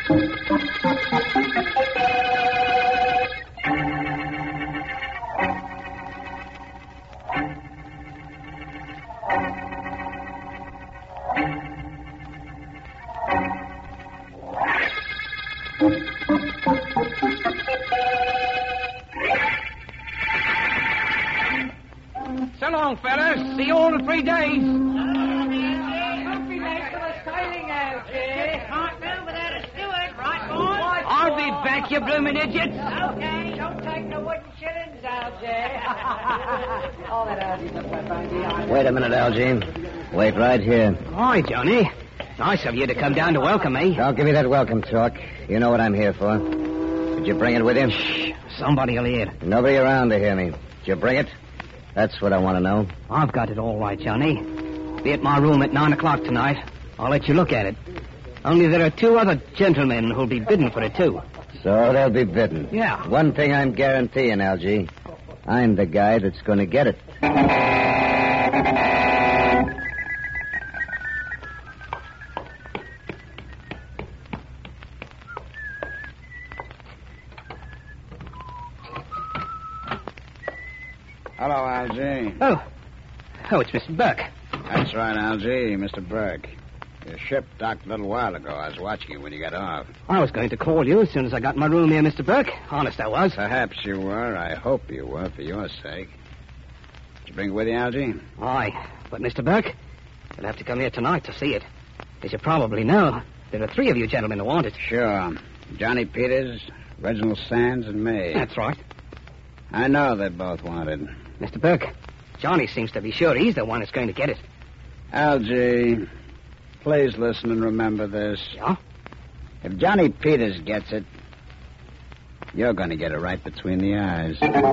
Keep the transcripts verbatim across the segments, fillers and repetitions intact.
So long, fellas. See you all in three days. I'll be back, you blooming idiots. Okay, don't take the wooden shillings, Algy. All that Algy's up my fine. Wait a minute, Algy. Wait right here. Hi, Johnny. Nice of you to come down to welcome me. Don't give me that welcome talk. You know what I'm here for. Did you bring it with you? Shh. Somebody'll hear. Nobody around to hear me. Did you bring it? That's what I want to know. I've got it all right, Johnny. Be at my room at nine o'clock tonight. I'll let you look at it. Only there are two other gentlemen who'll be bidding for it, too. So they'll be bidden. Yeah. One thing I'm guaranteeing, Algy. I'm the guy that's going to get it. Hello, Algy. Oh. Oh, it's Mister Burke. That's right, Algy, Mister Burke. Your ship docked a little while ago. I was watching you when you got off. I was going to call you as soon as I got in my room here, Mister Burke. Honest, I was. Perhaps you were. I hope you were, for your sake. Did you bring it with you, Algy? Aye. But, Mister Burke, you'll have to come here tonight to see it. As you probably know, there are three of you gentlemen who want it. Sure. Johnny Peters, Reginald Sands, and me. That's right. I know they both want it. Mister Burke, Johnny seems to be sure he's the one that's going to get it. Algy, please listen and remember this. Yeah? If Johnny Peters gets it, you're going to get it right between the eyes.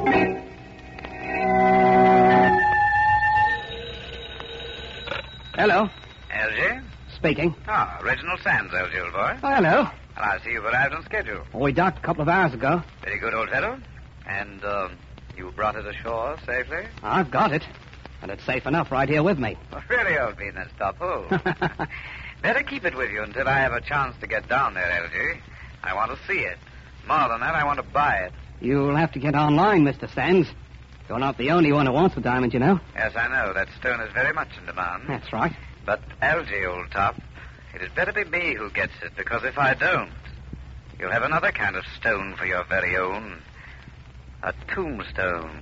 Hello. Algy? Speaking. Ah, Reginald Sands, Algy, old boy. Oh, hello. Well, I see you've arrived on schedule. Oh, we docked a couple of hours ago. Very good, old fellow. And, um, you brought it ashore safely? I've got it. And it's safe enough right here with me. Well, really, old bean, that's top hole. Better keep it with you until I have a chance to get down there, Algy. I want to see it. More than that, I want to buy it. You'll have to get online, Mister Sands. You're not the only one who wants the diamond, you know. Yes, I know. That stone is very much in demand. That's right. But, Algy, old top, it had better be me who gets it, because if I don't, you'll have another kind of stone for your very own. A tombstone.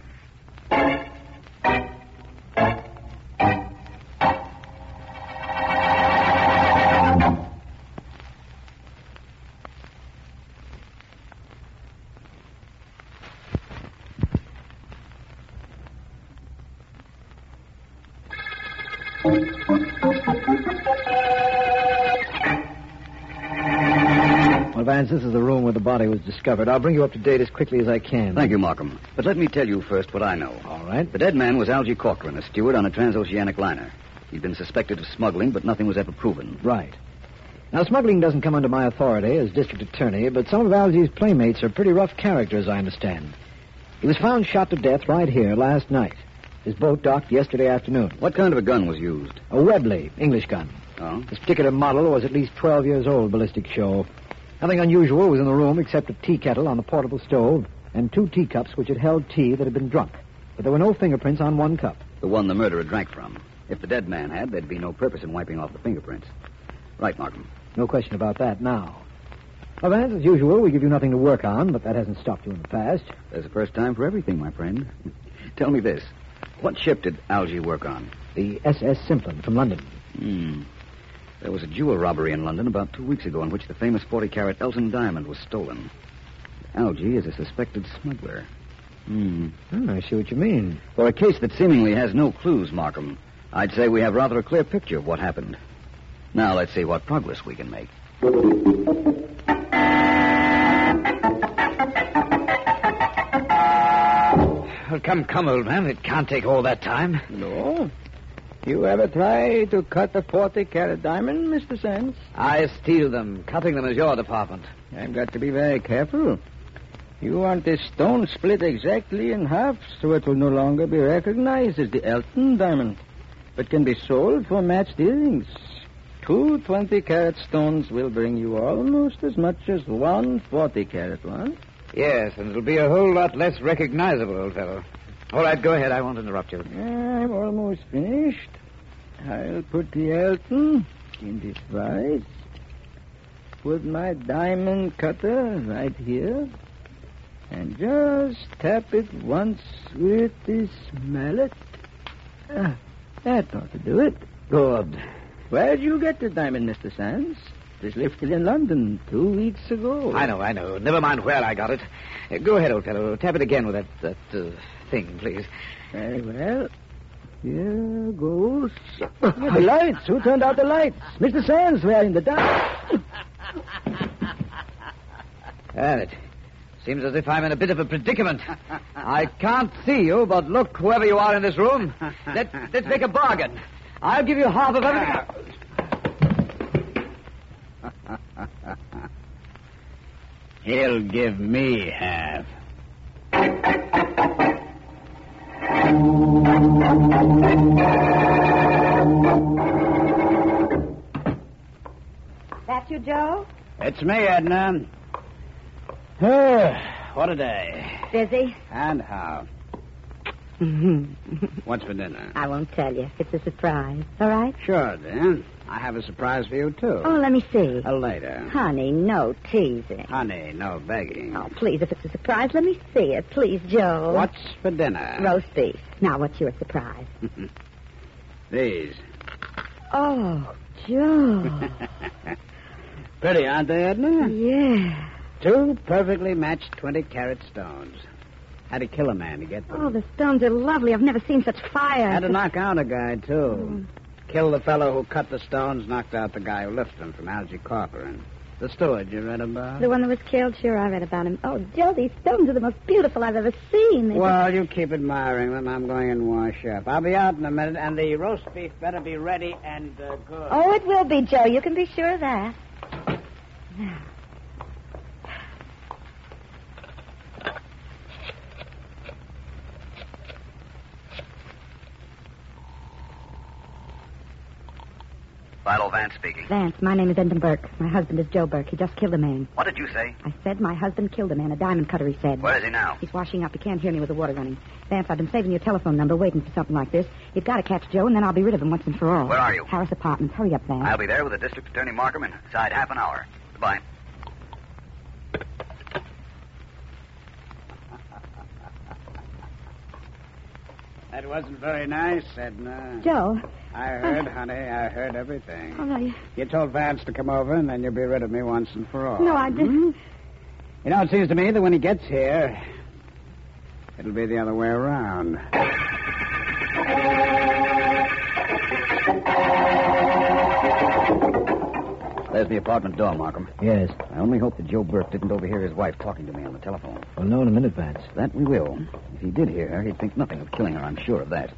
Well, Vance, this is the room where the body was discovered. I'll bring you up to date as quickly as I can. Thank you, Markham. But let me tell you first what I know. All right. The dead man was Algy Corcoran, a steward on a transoceanic liner. He'd been suspected of smuggling, but nothing was ever proven. Right. Now, smuggling doesn't come under my authority as district attorney, but some of Algy's playmates are pretty rough characters, I understand. He was found shot to death right here last night. His boat docked yesterday afternoon. What kind of a gun was used? A Webley English gun. Oh? This particular model was at least twelve years old, ballistic show. Nothing unusual was in the room except a tea kettle on the portable stove and two teacups which had held tea that had been drunk. But there were no fingerprints on one cup. The one the murderer drank from. If the dead man had, there'd be no purpose in wiping off the fingerprints. Right, Markham. No question about that now. Well, Vance, as usual, we give you nothing to work on, but that hasn't stopped you in the past. There's a first time for everything, my friend. Tell me this. What ship did Algy work on? The S S Simplon from London. Hmm. There was a jewel robbery in London about two weeks ago in which the famous forty-carat Elton diamond was stolen. Algy is a suspected smuggler. Hmm. Oh, I see what you mean. For a case that seemingly has no clues, Markham, I'd say we have rather a clear picture of what happened. Now let's see what progress we can make. Well, come, come, old man. It can't take all that time. No. You ever try to cut a forty-carat diamond, Mister Sands? I steal them. Cutting them is your department. I've got to be very careful. You want this stone split exactly in half so it will no longer be recognized as the Elton diamond, but can be sold for matched earrings. Two twenty-carat stones will bring you almost as much as one forty-carat one. Yes, and it'll be a whole lot less recognizable, old fellow. All right, go ahead. I won't interrupt you. I'm almost finished. I'll put the Elton in this vise. Put my diamond cutter right here. And just tap it once with this mallet. Ah, that ought to do it. Good. Where'd you get the diamond, Mister Sands? It was lifted in London two weeks ago. I know, I know. Never mind where I got it. Uh, go ahead, old fellow. Tap it again with that, that uh, thing, please. Very well. Here goes. The lights. Who turned out the lights? Mister Sands, we're in the dark. And it seems as if I'm in a bit of a predicament. I can't see you, but look, whoever you are in this room, let, let's make a bargain. I'll give you half of everything. He'll give me half. That you, Joe? It's me, Edna. Oh, what a day. Busy? And how? What's for dinner? I won't tell you. It's a surprise. All right? Sure, then. I have a surprise for you, too. Oh, let me see. Uh, later. Honey, no teasing. Honey, no begging. Oh, please, if it's a surprise, let me see it. Please, Joe. What's for dinner? Roast beef. Now, what's your surprise? These. Oh, Joe. Pretty, aren't they, Edna? Yeah. Two perfectly matched twenty-carat stones. Had to kill a man to get them. Oh, the stones are lovely. I've never seen such fire. Had to knock out a guy, too. Mm. Killed the fellow who cut the stones, knocked out the guy who lifted them from Algie Corcoran. The steward you read about? The one that was killed? Sure, I read about him. Oh, Joe, these stones are the most beautiful I've ever seen. They well, just... you keep admiring them. I'm going and wash up. I'll be out in a minute, and the roast beef better be ready and uh, good. Oh, it will be, Joe. You can be sure of that. Now. Philo Vance speaking. Vance, my name is Enton Burke. My husband is Joe Burke. He just killed a man. What did you say? I said my husband killed a man, a diamond cutter, he said. Where is he now? He's washing up. He can't hear me with the water running. Vance, I've been saving your telephone number, waiting for something like this. You've got to catch Joe, and then I'll be rid of him once and for all. Where are you? Harris Apartments. Hurry up, Vance. I'll be there with the District Attorney Markham inside half an hour. Goodbye. That wasn't very nice, Edna. Joe. I heard, uh, honey. I heard everything. Oh, no, you... You told Vance to come over, and then you'll be rid of me once and for all. No, I didn't. Hmm? You know, it seems to me that when he gets here, it'll be the other way around. There's the apartment door, Markham. Yes. I only hope that Joe Burke didn't overhear his wife talking to me on the telephone. We'll know in a minute, Vance. That we will. If he did hear her, he'd think nothing of killing her. I'm sure of that.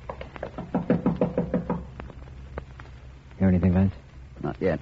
Hear anything, Vance? Not yet.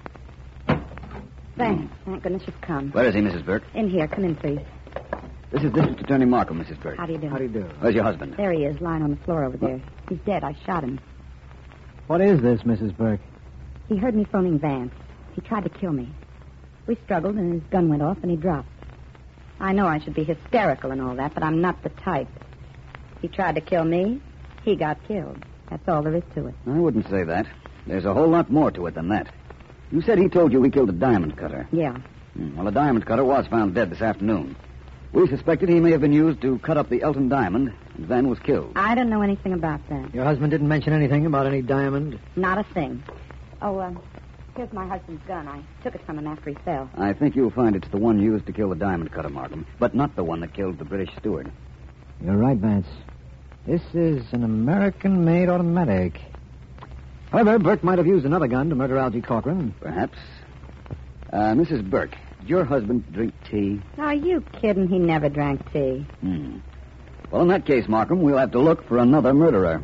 Vance, thank goodness you've come. Where is he, Missus Burke? In here. Come in, please. This is District Attorney Markham, Missus Burke. How do you do? How do you do? Where's your husband? There he is, lying on the floor over there. He's dead. I shot him. What is this, Missus Burke? He heard me phoning Vance. He tried to kill me. We struggled, and his gun went off, and he dropped. I know I should be hysterical and all that, but I'm not the type. He tried to kill me. He got killed. That's all there is to it. I wouldn't say that. There's a whole lot more to it than that. You said he told you he killed a diamond cutter. Yeah. Hmm, well, a diamond cutter was found dead this afternoon. We suspected he may have been used to cut up the Elton diamond, and then was killed. I don't know anything about that. Your husband didn't mention anything about any diamond? Not a thing. Oh, uh, here's my husband's gun. I took it from him after he fell. I think you'll find it's the one used to kill the diamond cutter, Markham, but not the one that killed the British steward. You're right, Vance. This is an American-made automatic. However, Burke might have used another gun to murder Algie Corcoran. Perhaps. Uh, Missus Burke, did your husband drink tea? Are you kidding? He never drank tea. Hmm. Well, in that case, Markham, we'll have to look for another murderer.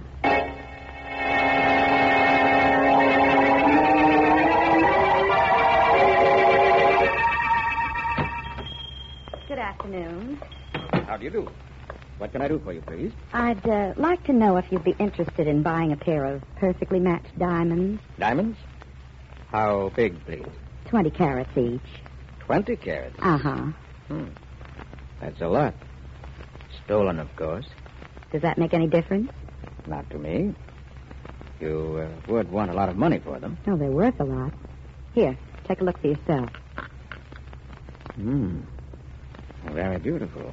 Good afternoon. How do you do? What can I do for you, please? I'd uh, like to know if you'd be interested in buying a pair of perfectly matched diamonds. Diamonds? How big, please? Twenty carats each. Twenty carats? Uh-huh. Hmm. That's a lot. Stolen, of course. Does that make any difference? Not to me. You uh, would want a lot of money for them. No, they're worth a lot. Here, take a look for yourself. Hmm. Very beautiful.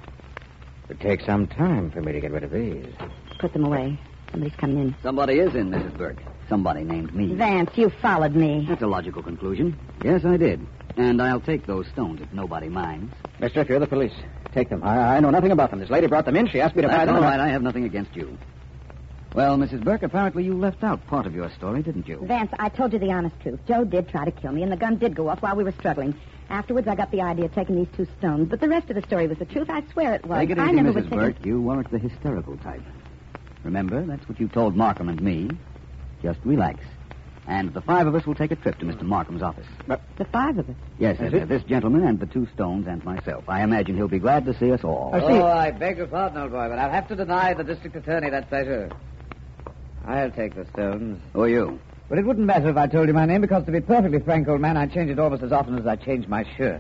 It takes some time for me to get rid of these. Put them away. Somebody's coming in. Somebody is in, Missus Burke. Somebody named me. Vance, you followed me. That's a logical conclusion. Yes, I did. And I'll take those stones if nobody minds. Mister, if you're the police, take them. I, I know nothing about them. This lady brought them in. She asked me to buy That's them. all right. I have nothing against you. Well, Missus Burke, apparently you left out part of your story, didn't you? Vance, I told you the honest truth. Joe did try to kill me, and the gun did go off while we were struggling. Afterwards, I got the idea of taking these two stones, but the rest of the story was the truth. I swear it was. Take it I easy, never Missus was Burke. taking... You weren't the hysterical type. Remember, that's what you told Markham and me. Just relax. And the five of us will take a trip to Mister Markham's office. But the five of us? Yes, uh, this gentleman and the two stones and myself. I imagine he'll be glad to see us all. I oh, I beg your pardon, old boy, but I'll have to deny the district attorney that pleasure. I'll take the stones. Who are you? But it wouldn't matter if I told you my name, because to be perfectly frank, old man, I change it almost as often as I change my shirt.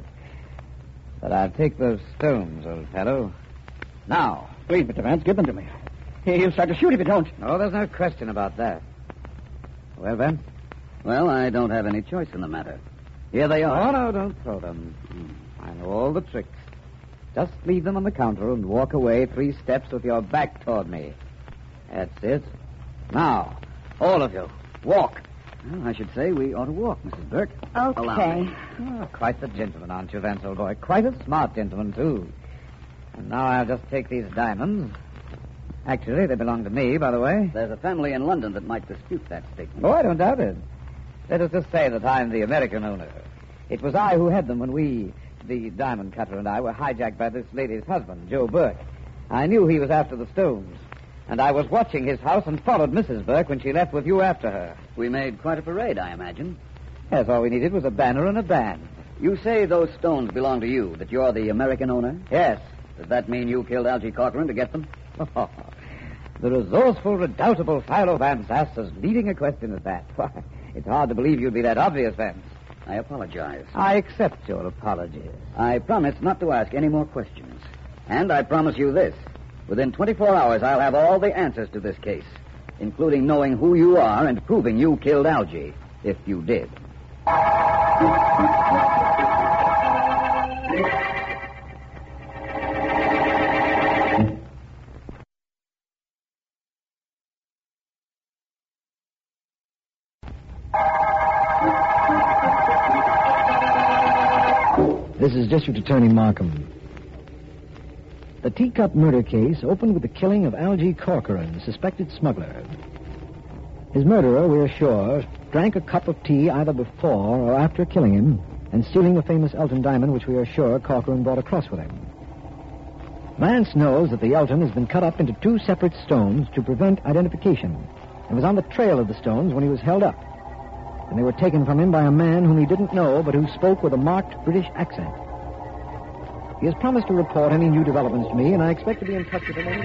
But I'll take those stones, old fellow. Now. Please, Mister Vance, give them to me. He'll start to shoot if you don't. Oh, there's no question about that. Well, then? Well, I don't have any choice in the matter. Here they are. Oh, no, don't throw them. I know all the tricks. Just leave them on the counter and walk away three steps with your back toward me. That's it. Now, all of you, walk. Well, I should say we ought to walk, Missus Burke. Okay. Oh, quite the gentleman, aren't you, Vance, old boy? Quite a smart gentleman, too. And now I'll just take these diamonds. Actually, they belong to me, by the way. There's a family in London that might dispute that statement. Oh, I don't doubt it. Let us just say that I'm the American owner. It was I who had them when we, the diamond cutter and I, were hijacked by this lady's husband, Joe Burke. I knew he was after the stones. And I was watching his house and followed Missus Burke when she left with you after her. We made quite a parade, I imagine. Yes, all we needed was a banner and a band. You say those stones belong to you, that you're the American owner? Yes. Does that mean you killed Algie Corcoran to get them? Oh, the resourceful, redoubtable Philo Vance asks as leading a question as that. Why, it's hard to believe you'd be that obvious, Vance. I apologize. I accept your apologies. I promise not to ask any more questions. And I promise you this. Within twenty-four hours, I'll have all the answers to this case, including knowing who you are and proving you killed Algie, if you did. This is District Attorney Markham. The teacup murder case opened with the killing of Algie Corcoran, suspected smuggler. His murderer, we're sure, drank a cup of tea either before or after killing him and stealing the famous Elton diamond, which we are sure Corcoran brought across with him. Vance knows that the Elton has been cut up into two separate stones to prevent identification and was on the trail of the stones when he was held up. And they were taken from him by a man whom he didn't know but who spoke with a marked British accent. He has promised to report any new developments to me, and I expect to be in touch with him.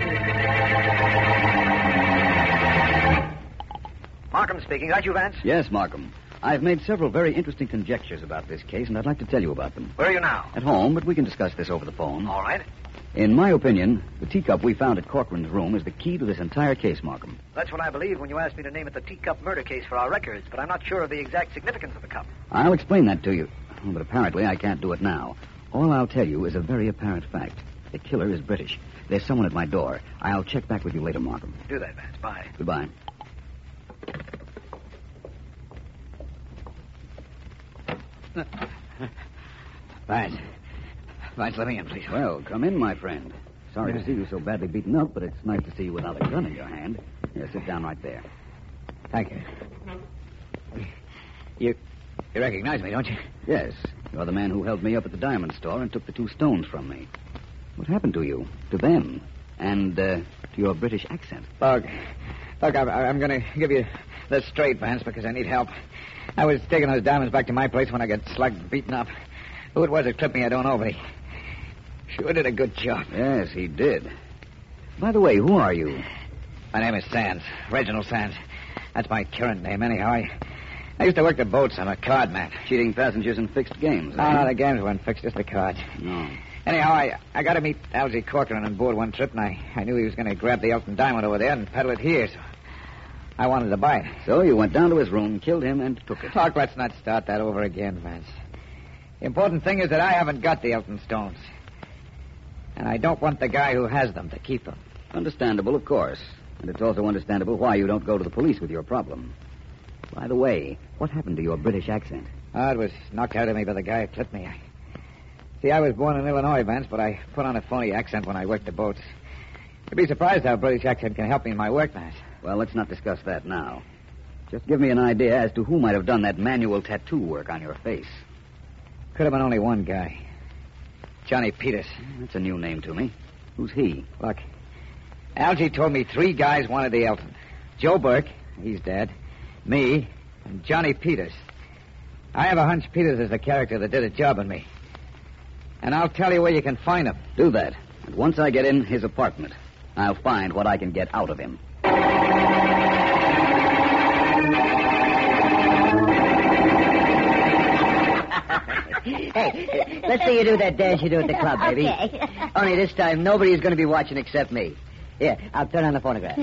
Markham speaking. Is that you, Vance? Yes, Markham. I've made several very interesting conjectures about this case, and I'd like to tell you about them. Where are you now? At home, but we can discuss this over the phone. All right. In my opinion, the teacup we found at Corcoran's room is the key to this entire case, Markham. That's what I believe when you asked me to name it the teacup murder case for our records, but I'm not sure of the exact significance of the cup. I'll explain that to you, but apparently I can't do it now. All I'll tell you is a very apparent fact. The killer is British. There's someone at my door. I'll check back with you later, Markham. Do that, Vance. Bye. Goodbye. Vance. Vance, let me in, please. Well, come in, my friend. Sorry to see you so badly beaten up, but it's nice to see you without a gun in your hand. Here, sit down right there. Thank you. You, you recognize me, don't you? Yes. You're the man who held me up at the diamond store and took the two stones from me. What happened to you? To them? And, uh, to your British accent? Look, look, I'm, I'm going to give you this straight, Vance, because I need help. I was taking those diamonds back to my place when I got slugged and beaten up. Who it was that clipped me, I don't know, but he sure did a good job. Yes, he did. By the way, who are you? My name is Sands, Reginald Sands. That's my current name, anyhow. I, I used to work the boats. I'm a card man. Cheating passengers in fixed games. No, eh? no, the games weren't fixed, just the cards. No. Anyhow, I, I got to meet Algie Corcoran on board one trip, and I, I knew he was going to grab the Elton Diamond over there and peddle it here, so I wanted to buy it. So you went down to his room, killed him, and took it. Talk, let's not start that over again, Vance. The important thing is that I haven't got the Elton stones. And I don't want the guy who has them to keep them. Understandable, of course. And it's also understandable why you don't go to the police with your problem. By the way, what happened to your British accent? Oh, it was knocked out of me by the guy who clipped me. I... See, I was born in Illinois, Vance, but I put on a phony accent when I worked the boats. You'd be surprised how a British accent can help me in my work, Vance. Well, let's not discuss that now. Just give me an idea as to who might have done that manual tattoo work on your face. Could have been only one guy. Johnny Peters. That's a new name to me. Who's he? Look, Algie told me three guys wanted the Elton. Joe Burke, he's dead, me, and Johnny Peters. I have a hunch Peters is the character that did a job on me. And I'll tell you where you can find him. Do that. And once I get in his apartment, I'll find what I can get out of him. Hey, let's see you do that dance you do at the club, baby. Okay. Only this time, nobody's going to be watching except me. Here, I'll turn on the phonograph.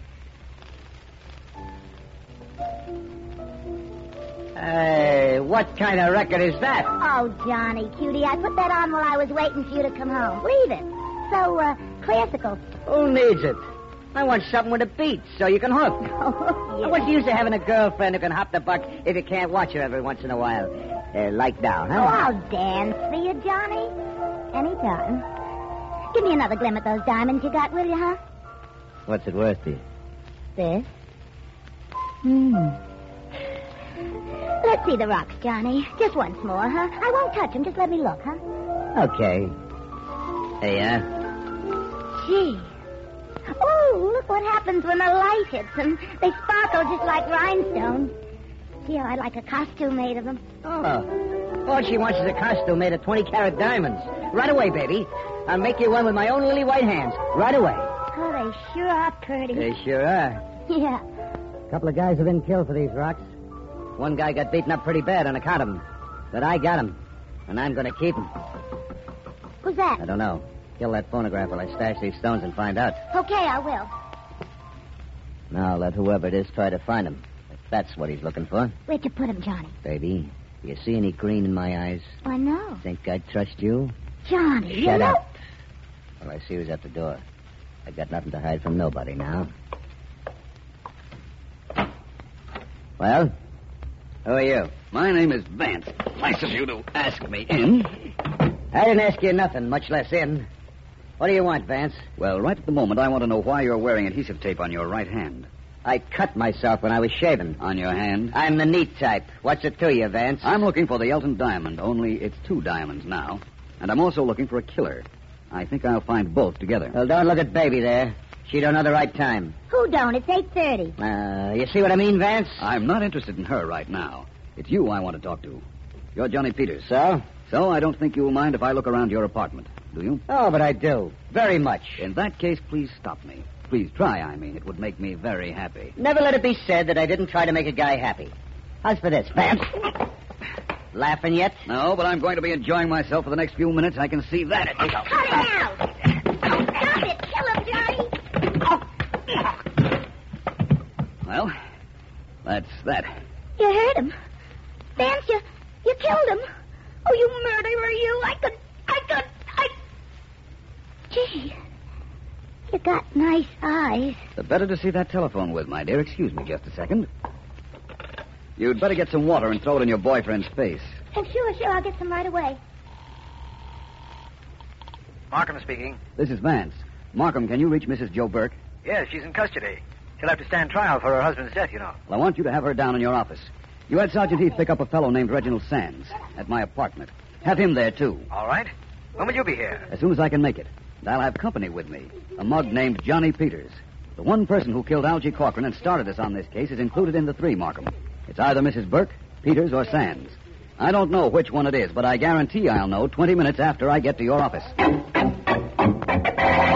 Hey, what kind of record is that? Oh, Johnny, cutie, I put that on while I was waiting for you to come home. Leave it. So, uh, classical. Who needs it? I want something with a beat so you can hook. Oh, yeah. What's the use of having a girlfriend who can hop the buck if you can't watch her every once in a while? Uh, like now, Oh, huh? I'll dance for you, Johnny. Anytime. Give me another glim at those diamonds you got, will you, huh? What's it worth to you? This? Hmm. Let's see the rocks, Johnny. Just once more, huh? I won't touch them. Just let me look, huh? Okay. Hey, yeah. Gee. Oh, look what happens when the light hits them. They sparkle just like rhinestones. Gee, I'd like a costume made of them. Oh. All she wants is a costume made of twenty-carat diamonds. Right away, baby. I'll make you one with my own lily white hands. Right away. Oh, they sure are pretty. They sure are. Yeah. A couple of guys have been killed for these rocks. One guy got beaten up pretty bad on account of them. But I got him. And I'm going to keep him. Who's that? I don't know. Kill that phonograph while I stash these stones and find out. Okay, I will. Now let whoever it is try to find him. If that's what he's looking for. Where'd you put him, Johnny? Baby, do you see any green in my eyes? I know. Think I'd trust you? Johnny, you Shut know... up. All I see was at the door. I got nothing to hide from nobody now. Well, who are you? My name is Vance. Nice of you to ask me in. I didn't ask you nothing, much less in. What do you want, Vance? Well, right at the moment, I want to know why you're wearing adhesive tape on your right hand. I cut myself when I was shaving. On your hand? I'm the neat type. What's it to you, Vance? I'm looking for the Elton Diamond, only it's two diamonds now. And I'm also looking for a killer. I think I'll find both together. Well, don't look at Baby there. She don't know the right time. Who don't? It's eight thirty. Uh, you see what I mean, Vance? I'm not interested in her right now. It's you I want to talk to. You're Johnny Peters. So? So I don't think you'll mind if I look around your apartment, do you? Oh, but I do. Very much. In that case, please stop me. Please try, I mean. It would make me very happy. Never let it be said that I didn't try to make a guy happy. How's for this, Vance? Laughing yet? No, but I'm going to be enjoying myself for the next few minutes. I can see that. Cut it out! Stop it! Kill him, Johnny! Well, that's that. You hurt him. Vance, you, you killed him. Oh, you murderer, you. I could, I could, I... Gee, you got nice eyes. The better to see that telephone with, my dear. Excuse me just a second. You'd better get some water and throw it in your boyfriend's face. And sure, sure, I'll get some right away. Markham speaking. This is Vance. Markham, can you reach Missus Joe Burke? Yes, she's in custody. She'll have to stand trial for her husband's death, you know. Well, I want you to have her down in your office. You had Sergeant Heath pick up a fellow named Reginald Sands at my apartment. Have him there, too. All right. When will you be here? As soon as I can make it. And I'll have company with me. A mug named Johnny Peters. The one person who killed Algie Corcoran and started us on this case is included in the three, Markham. It's either Missus Burke, Peters, or Sands. I don't know which one it is, but I guarantee I'll know twenty minutes after I get to your office.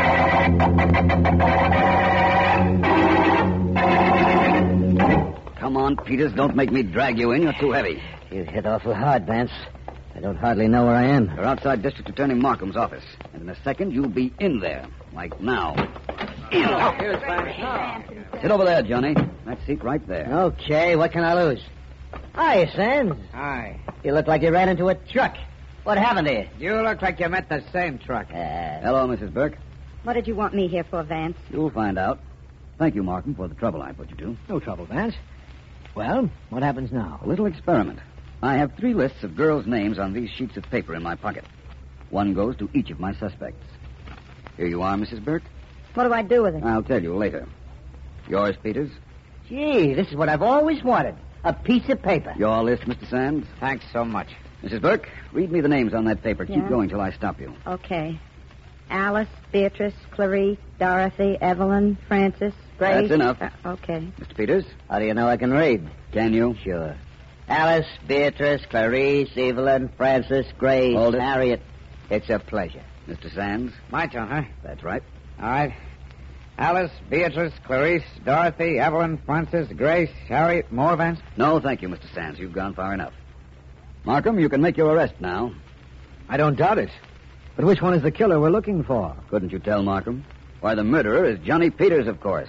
Come Come on, Peters. Don't make me drag you in. You're too heavy. You hit awful hard, Vance. I don't hardly know where I am. You're outside District Attorney Markham's office. And in a second, you'll be in there. Like now. In. Oh, here's Vance. Sit over there, Johnny. That seat right there. Okay, what can I lose? Hi, Sands. Hi. You look like you ran into a truck. What happened to you? You look like you met the same truck. Uh, Hello, Missus Burke. What did you want me here for, Vance? You'll find out. Thank you, Markham, for the trouble I put you to. No trouble, Vance. Well, what happens now? A little experiment. I have three lists of girls' names on these sheets of paper in my pocket. One goes to each of my suspects. Here you are, Missus Burke. What do I do with it? I'll tell you later. Yours, Peters. Gee, this is what I've always wanted. A piece of paper. Your list, Mister Sands. Thanks so much. Missus Burke, read me the names on that paper. Keep Yeah? going till I stop you. Okay. Alice, Beatrice, Clarice, Dorothy, Evelyn, Frances, Grace. That's enough. Uh, okay. Mister Peters, How do you know I can read? can you? Sure. Alice, Beatrice, Clarice, Evelyn, Frances, Grace, Hold it. Harriet. It's a pleasure. Mister Sands. My turn, huh? That's right. All right. Alice, Beatrice, Clarice, Dorothy, Evelyn, Frances, Grace, Harriet, more, Vance? No, thank you, Mister Sands. You've gone far enough. Markham, you can make your arrest now. I don't doubt it. But which one is the killer we're looking for? Couldn't you tell, Markham? Why, the murderer is Johnny Peters, of course.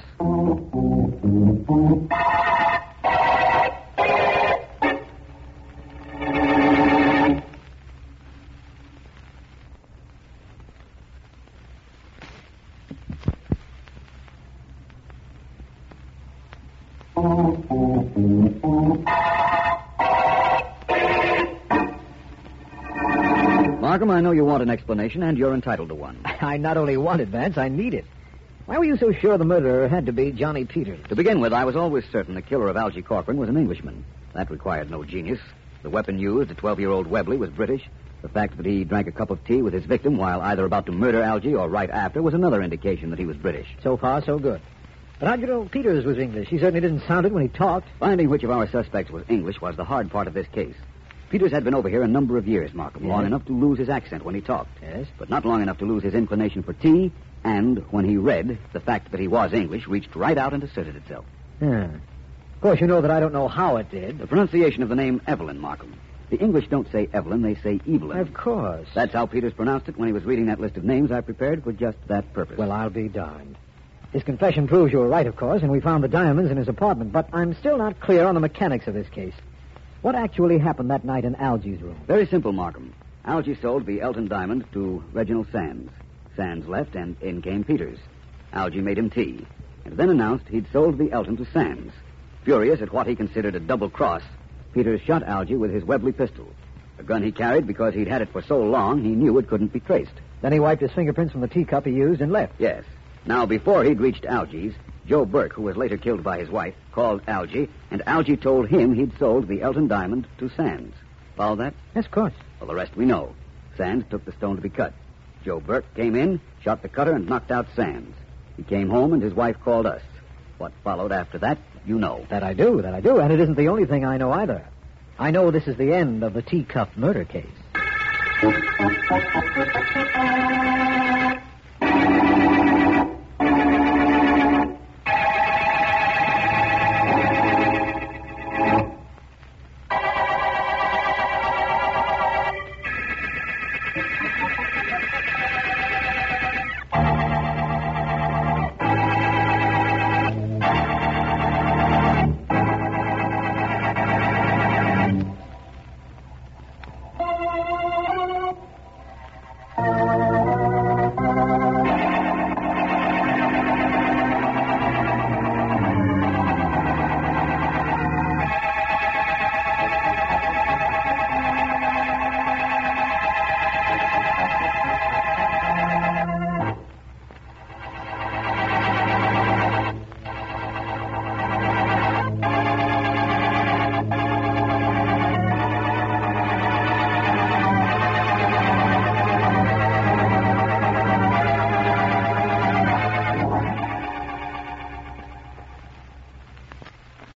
Markham, I know you want an explanation, and you're entitled to one. I not only want it, Vance, I need it. Why were you so sure the murderer had to be Johnny Peters? To begin with, I was always certain the killer of Algie Corcoran was an Englishman. That required no genius. The weapon used, a twelve-year-old Webley, was British. The fact that he drank a cup of tea with his victim while either about to murder Algie or right after was another indication that he was British. So far, so good. But how'd you know Peters was English? He certainly didn't sound it when he talked. Finding which of our suspects was English was the hard part of this case. Peters had been over here a number of years, Markham, Yes. long enough to lose his accent when he talked. Yes. But not long enough to lose his inclination for tea, and when he read, the fact that he was English reached right out and asserted itself. Yeah. Of course, you know that I don't know how it did. The pronunciation of the name Evelyn, Markham. The English don't say Evelyn, they say Evelyn. Of course. That's how Peters pronounced it when he was reading that list of names I prepared for just that purpose. Well, I'll be darned. His confession proves you were right, of course, and we found the diamonds in his apartment, but I'm still not clear on the mechanics of this case. What actually happened that night in Algie's room? Very simple, Markham. Algie sold the Elton diamond to Reginald Sands. Sands left, and in came Peters. Algie made him tea, and then announced he'd sold the Elton to Sands. Furious at what he considered a double cross, Peters shot Algie with his Webley pistol. A gun he carried because he'd had it for so long he knew it couldn't be traced. Then he wiped his fingerprints from the teacup he used and left. Yes. Now, before he'd reached Algie's, Joe Burke, who was later killed by his wife, called Algie, and Algie told him he'd sold the Elton diamond to Sands. Follow that? Yes, of course. Well, the rest we know. Sands took the stone to be cut. Joe Burke came in, shot the cutter, and knocked out Sands. He came home, and his wife called us. What followed after that, you know. That I do, that I do, and it isn't the only thing I know either. I know this is the end of the teacup murder case.